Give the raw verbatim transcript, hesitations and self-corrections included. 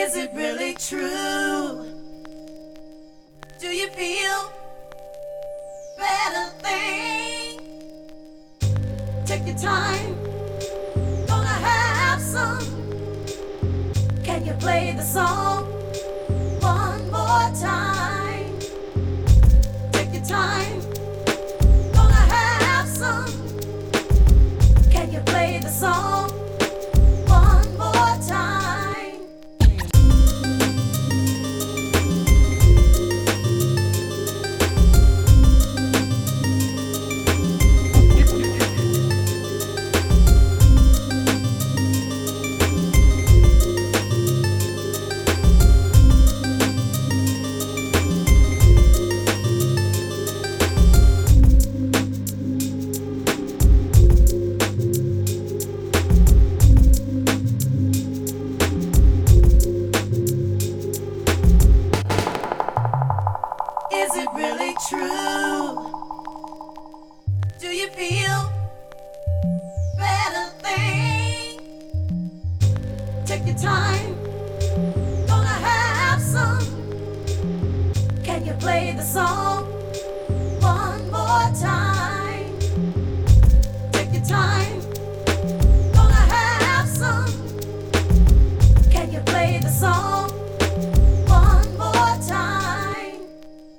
Is it really true? Do you feel better thing? Take your time, gonna have some. Can you play the song one more time? Take your time, gonna have some. Can you play the song one more time? Is it really true? Do you feel